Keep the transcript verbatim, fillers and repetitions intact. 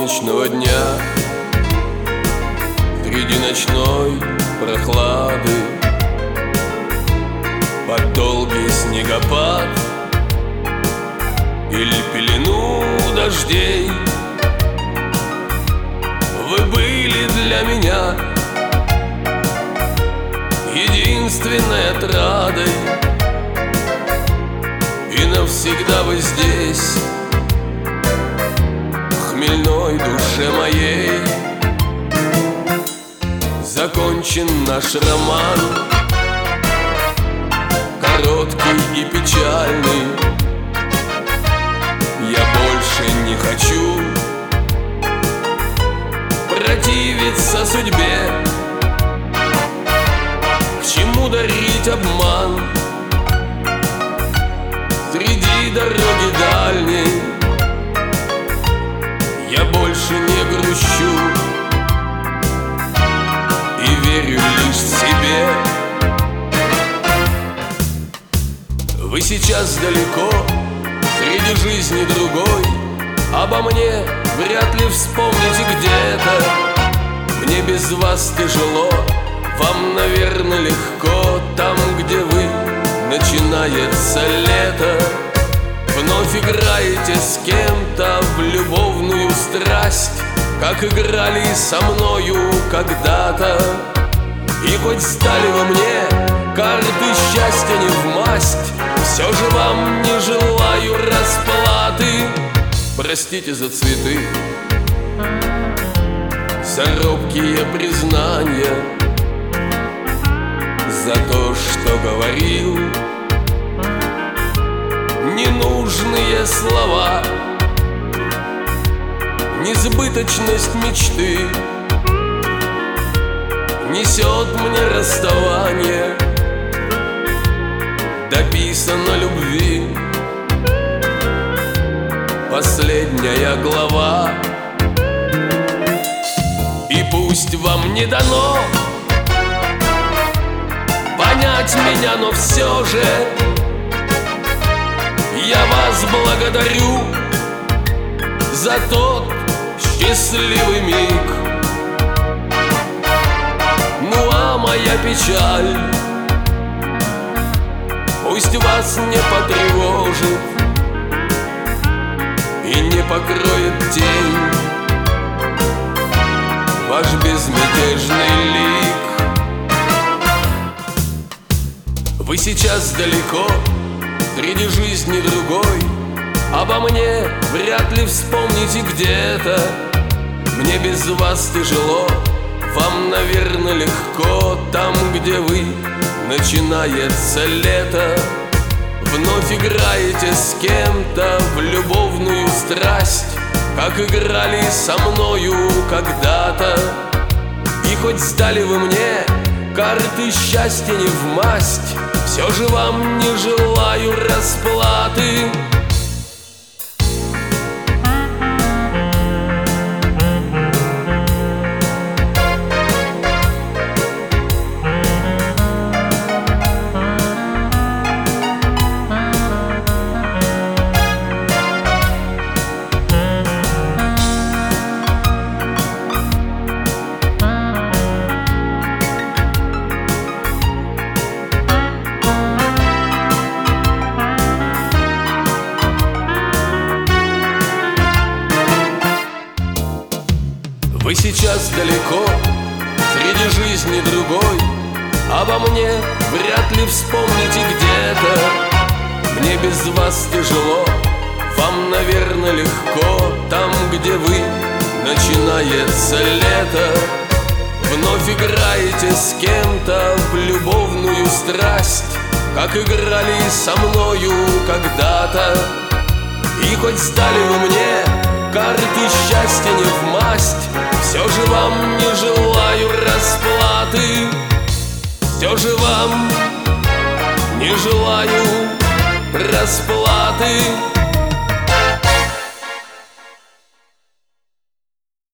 солнечного дня, среди ночной прохлады, под долгий снегопад или пелену дождей, вы были для меня единственной отрадой, и навсегда вы здесь, в хмельной душе моей. Закончен наш роман, короткий и печальный. Я больше не хочу противиться судьбе. К чему дарить обман среди дороги дальней? Я больше не грущу и верю лишь себе. Вы сейчас далеко, среди жизни другой. Обо мне вряд ли вспомните где-то. Мне без вас тяжело, вам, наверное, легко. Там, где вы, начинается лето. Вновь играете с кем-то в любовную страсть, как играли со мною когда-то. И хоть стали во мне карты счастья не в масть, все же вам не желаю расплаты. Простите за цветы, за робкие признания, за то, что говорил ненужные слова. Несбыточность мечты несет мне расставание. Дописана любви последняя глава. И пусть вам не дано понять меня, но все же я вас благодарю за тот счастливый миг. Ну а моя печаль пусть вас не потревожит и не покроет тень ваш безмятежный лик. Вы сейчас далеко, среди жизни другой. Обо мне вряд ли вспомните где-то. Мне без вас тяжело, вам, наверное, легко. Там, где вы, начинается лето. Вновь играете с кем-то в любовную страсть, как играли со мною когда-то. И хоть сдали вы мне карты счастья не в масть, все же вам не желаю расплаты. Вы сейчас далеко, среди жизни другой. Обо мне вряд ли вспомните где-то. Мне без вас тяжело, вам, наверное, легко. Там, где вы, начинается лето. Вновь играете с кем-то в любовную страсть, как играли со мною когда-то. И хоть сдали вы мне карты счастья не в масть, все же вам не желаю расплаты. Все же вам не желаю расплаты.